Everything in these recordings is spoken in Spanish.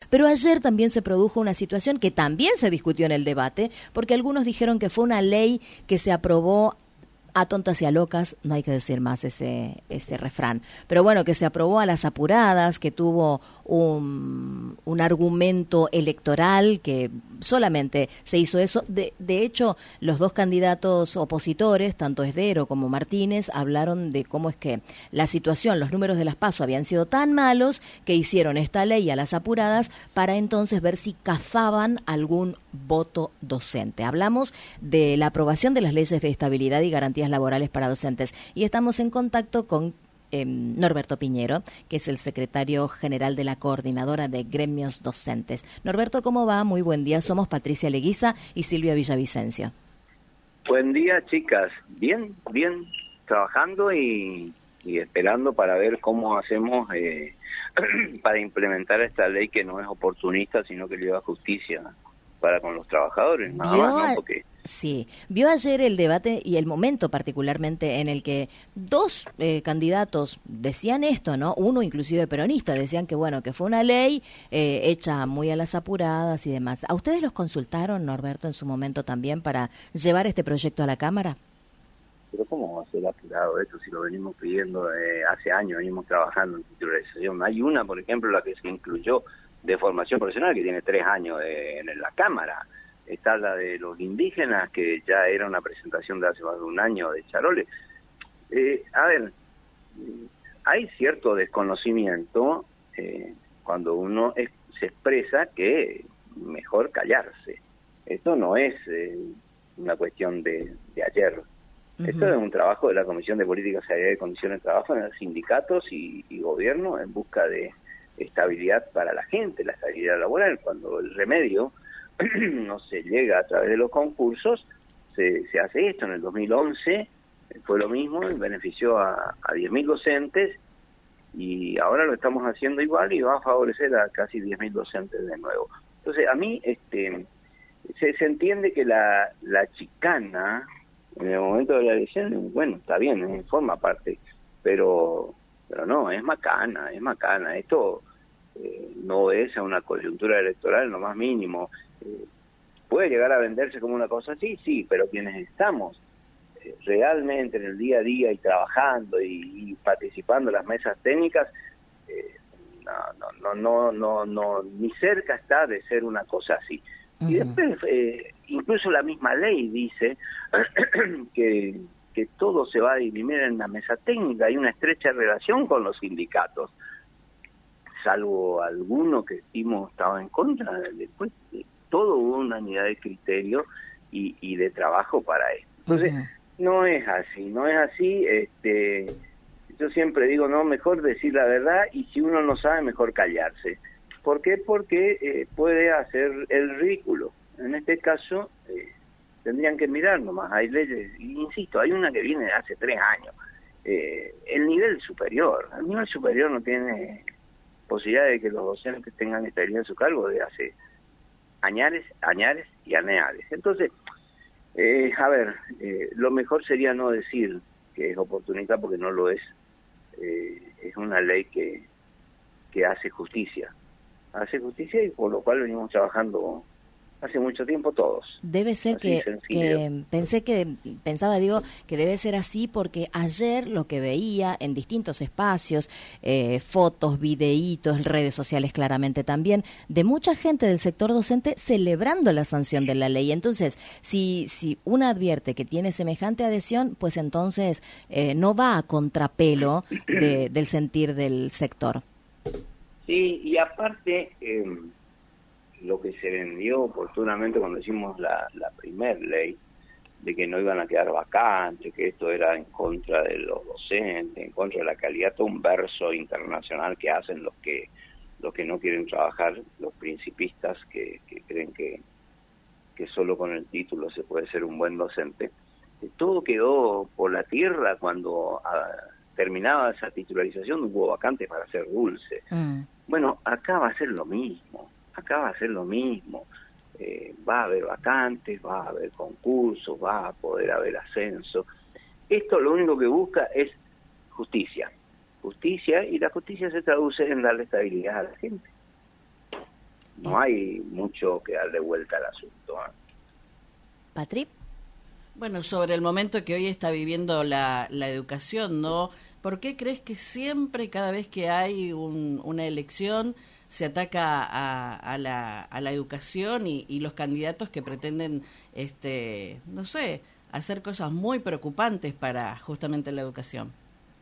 Pero ayer también se produjo una situación que también se discutió en el debate, porque algunos dijeron que fue una ley que se aprobó a tontas y a locas, no hay que decir más ese refrán, pero bueno, que se aprobó a las apuradas, que tuvo un argumento electoral, que solamente se hizo eso. De hecho, los dos candidatos opositores, tanto Esdero como Martínez, hablaron de cómo es que la situación, los números de las PASO habían sido tan malos que hicieron esta ley a las apuradas para entonces ver si cazaban algún voto docente. Hablamos de la aprobación de las leyes de estabilidad y garantías laborales para docentes y estamos en contacto con Norberto Piñero, que es el secretario general de la Coordinadora de Gremios Docentes. Norberto, ¿cómo va? Muy buen día. Somos Patricia Leguiza y Silvia Villavicencio. Buen día, chicas. Bien, trabajando y esperando para ver cómo hacemos para implementar esta ley que no es oportunista, sino que lleva justicia para con los trabajadores, nada más, ¿no? Porque sí, vio ayer el debate y el momento particularmente en el que dos candidatos decían esto, ¿no? Uno inclusive peronista, decían que bueno, que fue una ley hecha muy a las apuradas y demás. ¿A ustedes los consultaron, Norberto, en su momento también para llevar este proyecto a la Cámara? Pero ¿cómo va a ser apurado esto si lo venimos pidiendo hace años, venimos trabajando en titularización? Hay una, por ejemplo, la que se incluyó de formación profesional, que tiene 3 años en la Cámara. Está la de los indígenas, que ya era una presentación de hace más de un año de Charole. A ver, hay cierto desconocimiento cuando uno se expresa que mejor callarse. Esto no es una cuestión de ayer. Esto es un trabajo de la Comisión de Política, Salarial y Condiciones de Trabajo en los sindicatos y gobierno en busca de estabilidad para la gente, la estabilidad laboral. Cuando el remedio no se llega a través de los concursos, se hace esto. En el 2011 fue lo mismo, benefició a 10.000 docentes y ahora lo estamos haciendo igual y va a favorecer a casi 10.000 docentes de nuevo. Entonces, a mí se entiende que la chicana en el momento de la elección, bueno, está bien, forma parte, pero no, es macana. Esto no es a una coyuntura electoral en lo más mínimo. Puede llegar a venderse como una cosa así, sí, pero quienes estamos realmente en el día a día y trabajando y participando en las mesas técnicas, no, ni cerca está de ser una cosa así. Y después, incluso la misma ley dice que todo se va a dirimir en la mesa técnica. Hay una estrecha relación con los sindicatos, salvo alguno que estaba en contra. Después todo hubo una unidad de criterio y de trabajo para esto. Entonces, no es así. Yo siempre digo, no, mejor decir la verdad, y si uno no sabe, mejor callarse. ¿Por qué? Porque puede hacer el ridículo. En este caso, tendrían que mirar nomás. Hay leyes, insisto, hay una que viene de hace 3 años. El nivel superior no tiene posibilidad de que los docentes tengan estabilidad en su cargo de hace añares y añares. Entonces, lo mejor sería no decir que es oportunista, porque no lo es. Es una ley que hace justicia y por lo cual venimos trabajando hace mucho tiempo todos. Debe ser que pensaba que debe ser así, porque ayer lo que veía en distintos espacios, fotos, videitos, redes sociales claramente también, de mucha gente del sector docente celebrando la sanción de la ley. Entonces, si uno advierte que tiene semejante adhesión, pues entonces no va a contrapelo del sentir del sector. Sí, y aparte, lo que se vendió oportunamente cuando hicimos la primer ley, de que no iban a quedar vacantes, que esto era en contra de los docentes, en contra de la calidad, todo un verso internacional que hacen los que no quieren trabajar, los principistas que creen que solo con el título se puede ser un buen docente. Todo quedó por la tierra cuando terminaba esa titularización, hubo vacantes para hacer dulce. Bueno, acá va a ser lo mismo. Va a haber vacantes, va a haber concursos, va a poder haber ascenso. Esto lo único que busca es justicia, y la justicia se traduce en darle estabilidad a la gente. No hay mucho que darle vuelta al asunto. Patri. Bueno, sobre el momento que hoy está viviendo la educación, ¿no? ¿Por qué crees que siempre, cada vez que hay una elección, se ataca a la educación y los candidatos que pretenden, no sé, hacer cosas muy preocupantes para justamente la educación?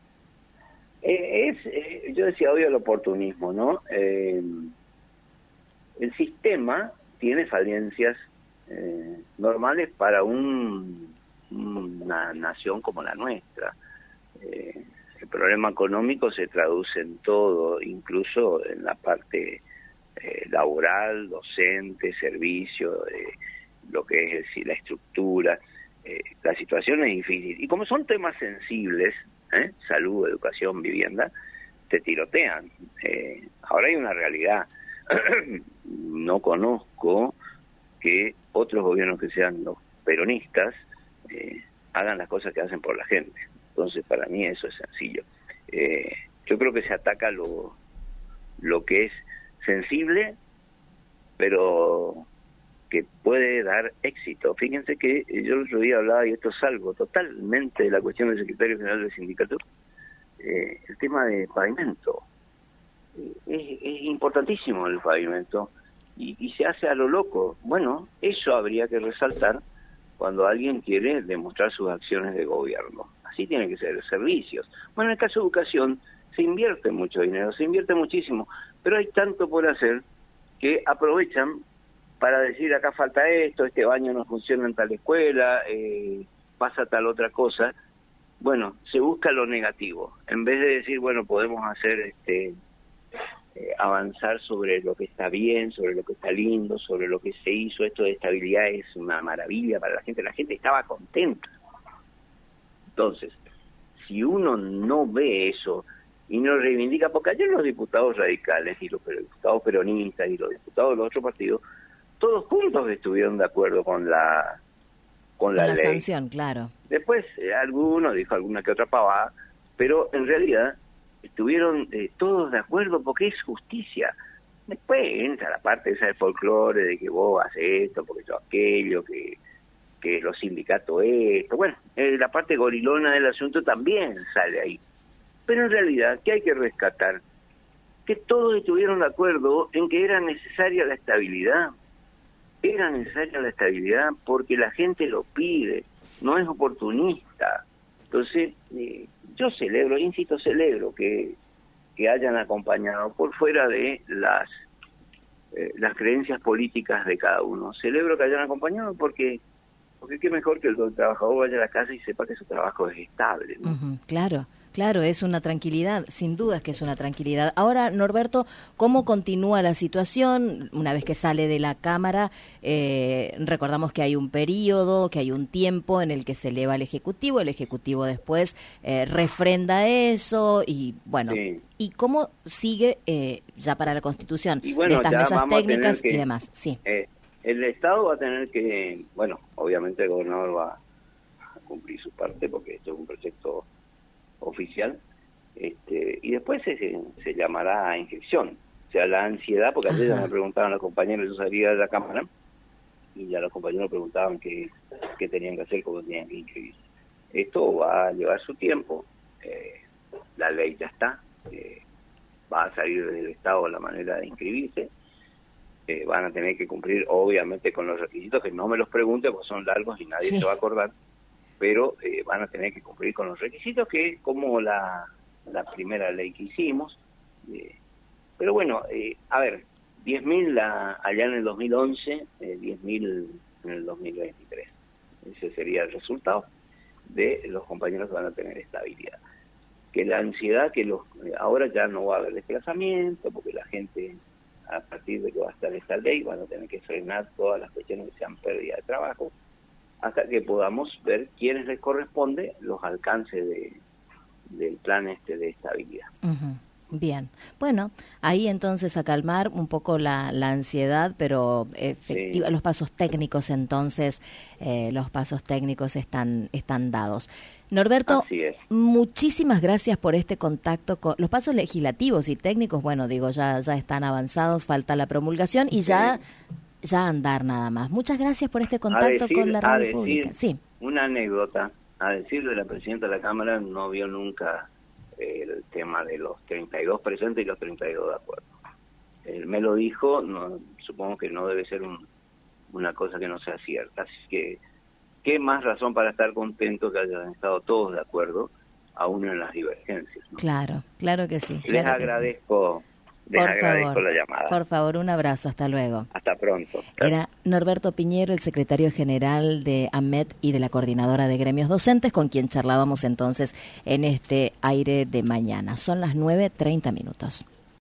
Yo decía hoy el oportunismo, ¿no? El sistema tiene falencias normales para una nación como la nuestra. El problema económico se traduce en todo, incluso en la parte laboral, docente, servicio, lo que es decir, la estructura. La situación es difícil. Y como son temas sensibles, salud, educación, vivienda, te tirotean. Ahora hay una realidad. No conozco que otros gobiernos que sean los peronistas hagan las cosas que hacen por la gente. Entonces, para mí eso es sencillo. Yo creo que se ataca lo que es sensible, pero que puede dar éxito. Fíjense que yo el otro día hablaba, y esto es algo totalmente de la cuestión del secretario general del sindicato, el tema de pavimento. Es importantísimo el pavimento y se hace a lo loco. Bueno, eso habría que resaltar cuando alguien quiere demostrar sus acciones de gobierno. Así tiene que ser, servicios. Bueno, en el caso de educación se invierte mucho dinero, se invierte muchísimo, pero hay tanto por hacer que aprovechan para decir acá falta esto, este baño no funciona en tal escuela, pasa tal otra cosa. Bueno, se busca lo negativo, en vez de decir, bueno, podemos hacer avanzar sobre lo que está bien, sobre lo que está lindo, sobre lo que se hizo. Esto de estabilidad es una maravilla para la gente estaba contenta. Entonces, si uno no ve eso y no reivindica, porque ayer los diputados radicales y los diputados peronistas y los diputados de los otros partidos, todos juntos estuvieron de acuerdo con la ley. Sanción, claro. Después alguno dijo alguna que otra pavada, pero en realidad estuvieron todos de acuerdo porque es justicia. Después entra la parte esa de folclore, de que vos haces esto, porque yo aquello, que los sindicatos esto. Bueno, la parte gorilona del asunto también sale ahí. Pero en realidad, ¿qué hay que rescatar? Que todos estuvieron de acuerdo en que era necesaria la estabilidad. Era necesaria la estabilidad porque la gente lo pide, no es oportunista. Entonces, yo celebro, insisto, celebro que hayan acompañado por fuera de las creencias políticas de cada uno. Celebro que hayan acompañado porque qué mejor que el trabajador vaya a la casa y sepa que su trabajo es estable, ¿no? Claro, es una tranquilidad, sin dudas que es una tranquilidad. Ahora, Norberto, ¿cómo continúa la situación una vez que sale de la Cámara? Recordamos que hay un periodo, que hay un tiempo en el que se eleva al Ejecutivo, el Ejecutivo después refrenda eso y bueno, sí. ¿Y cómo sigue ya para la Constitución de estas mesas técnicas y demás? Sí. El Estado va a tener que, bueno, obviamente el gobernador va a cumplir su parte porque esto es un proyecto oficial, y después se llamará a inscripción. O sea, la ansiedad, porque ayer ya me preguntaban los compañeros, yo salía de la Cámara, y ya los compañeros preguntaban qué tenían que hacer, cómo tenían que inscribirse. Esto va a llevar su tiempo, la ley ya está, va a salir del Estado la manera de inscribirse, van a tener que cumplir obviamente con los requisitos, que no me los pregunte porque son largos y nadie se va a acordar, pero van a tener que cumplir con los requisitos, que es como la primera ley que hicimos. Pero bueno, a ver, 10.000 allá en el 2011, 10.000 en el 2023. Ese sería el resultado de los compañeros que van a tener estabilidad. Que la ansiedad, que ahora ya no va a haber desplazamiento, porque la gente, a partir de que va a estar esta ley, van a tener que frenar todas las cuestiones que sean pérdida de trabajo, hasta que podamos ver quiénes les corresponde los alcances del plan de estabilidad. Bien, bueno, ahí entonces a calmar un poco la ansiedad, pero Sí. los pasos técnicos entonces, los pasos técnicos están dados. Norberto, Así es. muchísimas gracias por este contacto con los pasos legislativos y técnicos. Bueno, digo, ya están avanzados, falta la promulgación y ya andar nada más. Muchas gracias por este contacto con la radio pública. Sí. Una anécdota, a decir de la presidenta de la Cámara, no vio nunca el tema de los 32 presentes y los 32 de acuerdo. Él me lo dijo, no, supongo que no debe ser una cosa que no sea cierta, así que qué más razón para estar contento que hayan estado todos de acuerdo, aún en las divergencias, ¿no? Claro que sí. Les agradezco. Les agradezco la llamada. Por favor, un abrazo, hasta luego. Hasta pronto. Era Norberto Piñero, el secretario general de AMET y de la Coordinadora de Gremios Docentes, con quien charlábamos entonces en este aire de mañana. Son las 9:30.